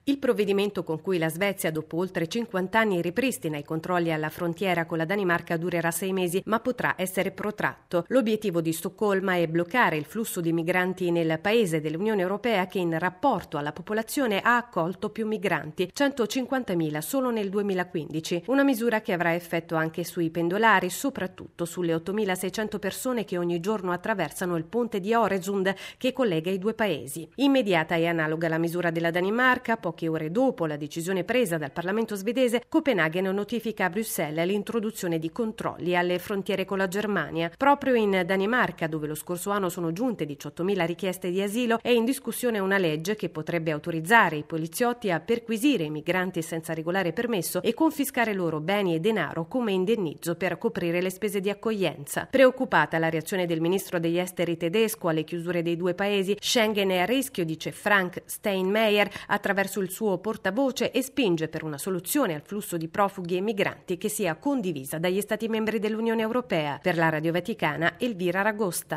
Il provvedimento con cui la Svezia, dopo oltre 50 anni, ripristina i controlli alla frontiera con la Danimarca durerà 6 mesi, ma potrà essere protratto. L'obiettivo di Stoccolma è bloccare il flusso di migranti nel paese dell'Unione Europea che in rapporto alla popolazione ha accolto più migranti, 150.000 solo nel 2015. Una misura che avrà effetto anche sui pendolari, soprattutto sulle 8.600 persone che ogni giorno attraversano il ponte di Øresund che collega i due paesi. Immediata e analoga alla misura della Danimarca, poche ore dopo la decisione presa dal Parlamento svedese, Copenaghen notifica a Bruxelles l'introduzione di controlli alle frontiere con la Germania. Proprio in Danimarca, dove lo scorso anno sono giunte 18.000 richieste di asilo, è in discussione una legge che potrebbe autorizzare i poliziotti a perquisire i migranti senza regolare permesso e confiscare loro beni e denaro come indennizzo per coprire le spese di accoglienza. Preoccupata la reazione del ministro degli esteri tedesco alle chiusure dei due paesi, Schengen è a rischio, dice Frank Steinmeier attraverso il suo portavoce, e spinge per una soluzione al flusso di profughi e migranti che sia condivisa dagli Stati membri dell'Unione Europea. Per la Radio Vaticana, Elvira Ragosta.